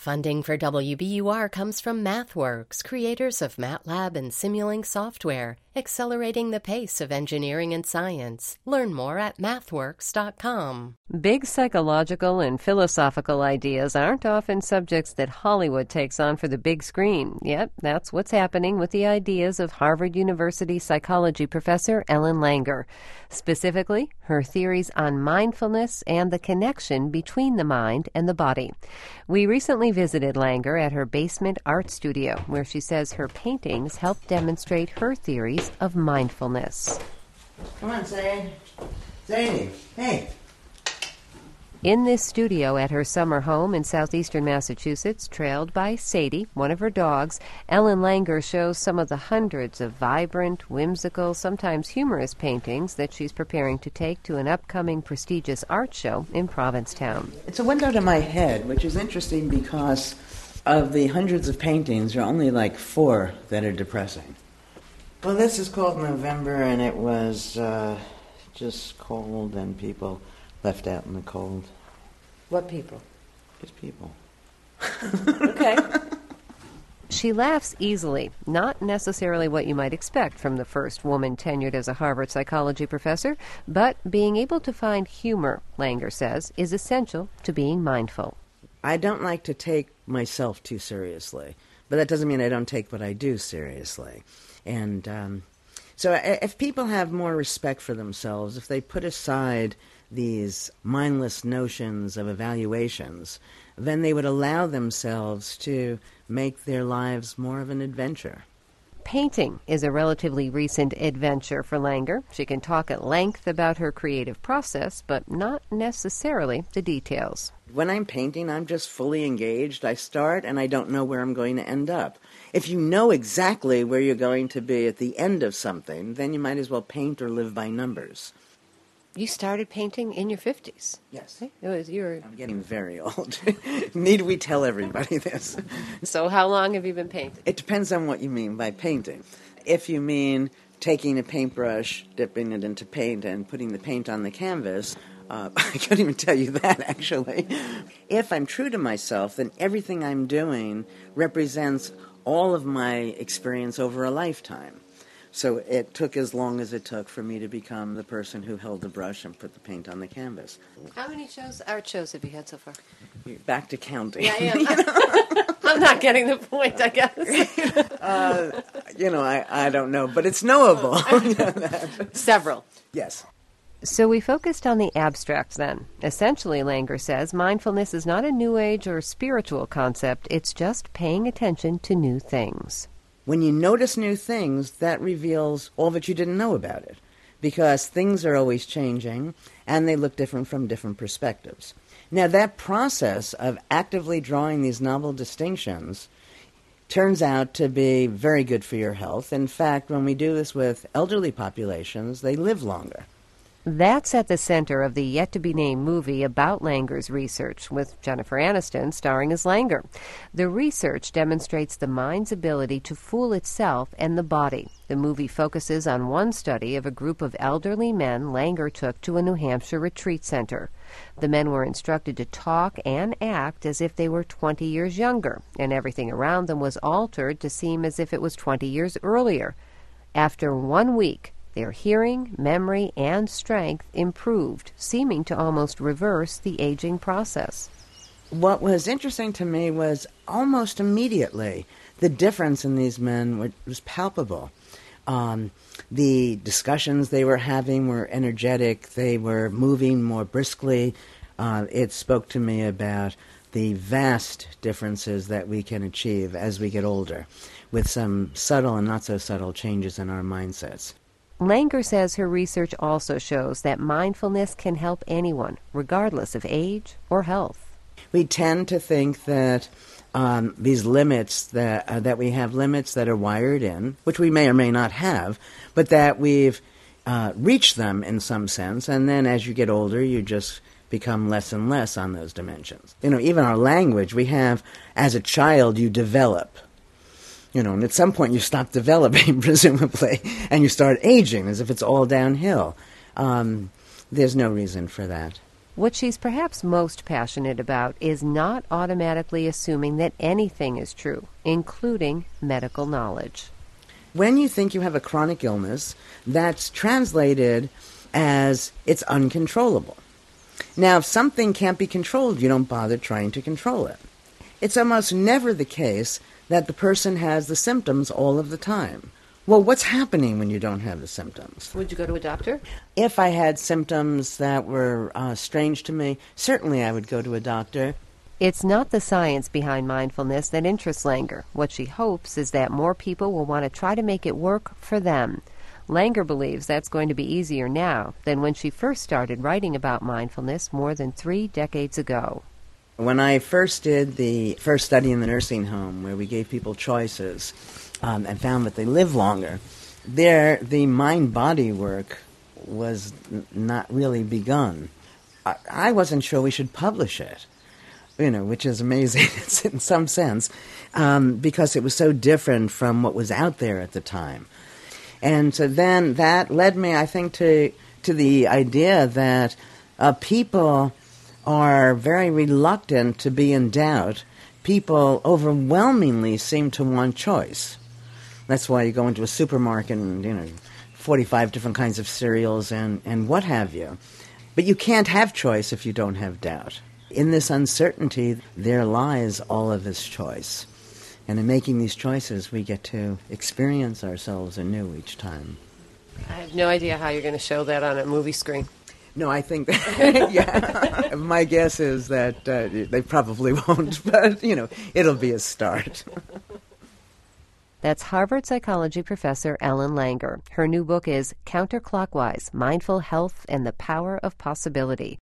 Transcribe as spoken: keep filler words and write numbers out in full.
Funding for W B U R comes from MathWorks, creators of MATLAB and Simulink software, accelerating the pace of engineering and science. Learn more at mathworks dot com. Big psychological and philosophical ideas aren't often subjects that Hollywood takes on for the big screen. Yet, that's what's happening with the ideas of Harvard University psychology professor Ellen Langer. Specifically, her theories on mindfulness and the connection between the mind and the body. We recently visited Langer at her basement art studio, where she says her paintings help demonstrate her theories of mindfulness. Come on, Zane. Zane, hey. In this studio at her summer home in southeastern Massachusetts, trailed by Sadie, one of her dogs, Ellen Langer shows some of the hundreds of vibrant, whimsical, sometimes humorous paintings that she's preparing to take to an upcoming prestigious art show in Provincetown. It's a window to my head, which is interesting because of the hundreds of paintings, there are only like four that are depressing. Well, this is called November, and it was uh, just cold and people left out in the cold. What people? Just people. Okay. She laughs easily, not necessarily what you might expect from the first woman tenured as a Harvard psychology professor, but being able to find humor, Langer says, is essential to being mindful. I don't like to take myself too seriously, but that doesn't mean I don't take what I do seriously. And um, so if people have more respect for themselves, if they put aside these mindless notions of evaluations, then they would allow themselves to make their lives more of an adventure. Painting is a relatively recent adventure for Langer. She can talk at length about her creative process, but not necessarily the details. When I'm painting, I'm just fully engaged. I start and I don't know where I'm going to end up. If you know exactly where you're going to be at the end of something, then you might as well paint or live by numbers. You started painting in your fifties. Yes. It was your... I'm getting very old. Need we tell everybody this? So how long have you been painting? It depends on what you mean by painting. If you mean taking a paintbrush, dipping it into paint, and putting the paint on the canvas, uh, I couldn't even tell you that, actually. If I'm true to myself, then everything I'm doing represents all of my experience over a lifetime. So it took as long as it took for me to become the person who held the brush and put the paint on the canvas. How many shows, art shows have you had so far? Back to counting. Yeah, yeah. You know? I'm not getting the point, I guess. uh, you know, I, I don't know, but it's knowable. Several. Yes. So we focused on the abstracts then. Essentially, Langer says, mindfulness is not a new age or spiritual concept. It's just paying attention to new things. When you notice new things, that reveals all that you didn't know about it, because things are always changing, and they look different from different perspectives. Now, that process of actively drawing these novel distinctions turns out to be very good for your health. In fact, when we do this with elderly populations, they live longer. That's at the center of the yet-to-be-named movie about Langer's research, with Jennifer Aniston starring as Langer. The research demonstrates the mind's ability to fool itself and the body. The movie focuses on one study of a group of elderly men Langer took to a New Hampshire retreat center. The men were instructed to talk and act as if they were twenty years younger, and everything around them was altered to seem as if it was twenty years earlier. After one week, their hearing, memory, and strength improved, seeming to almost reverse the aging process. What was interesting to me was almost immediately the difference in these men was palpable. Um, the discussions they were having were energetic. They were moving more briskly. Uh, it spoke to me about the vast differences that we can achieve as we get older, with some subtle and not so subtle changes in our mindsets. Langer says her research also shows that mindfulness can help anyone, regardless of age or health. We tend to think that um, these limits, that uh, that we have limits that are wired in, which we may or may not have, but that we've uh, reached them in some sense, and then as you get older, you just become less and less on those dimensions. You know, even our language, we have, as a child, you develop. You know, and at some point you stop developing, presumably, and you start aging as if it's all downhill. Um, there's no reason for that. What she's perhaps most passionate about is not automatically assuming that anything is true, including medical knowledge. When you think you have a chronic illness, that's translated as it's uncontrollable. Now, if something can't be controlled, you don't bother trying to control it. It's almost never the case that the person has the symptoms all of the time. Well, what's happening when you don't have the symptoms? Would you go to a doctor? If I had symptoms that were uh, strange to me, certainly I would go to a doctor. It's not the science behind mindfulness that interests Langer. What she hopes is that more people will want to try to make it work for them. Langer believes that's going to be easier now than when she first started writing about mindfulness more than three decades ago. When I first did the first study in the nursing home where we gave people choices um, and found that they live longer, there the mind-body work was n- not really begun. I-, I wasn't sure we should publish it, you know, which is amazing in some sense, um, because it was so different from what was out there at the time. And so then that led me, I think, to, to the idea that uh, people are very reluctant to be in doubt. People overwhelmingly seem to want choice. That's why you go into a supermarket and, you know, forty-five different kinds of cereals and, and what have you. But you can't have choice if you don't have doubt. In this uncertainty, there lies all of this choice. And in making these choices, we get to experience ourselves anew each time. I have no idea how you're going to show that on a movie screen. No, I think that, yeah, my guess is that uh, they probably won't, but, you know, it'll be a start. That's Harvard psychology professor Ellen Langer. Her new book is Counterclockwise, Mindful Health and the Power of Possibility.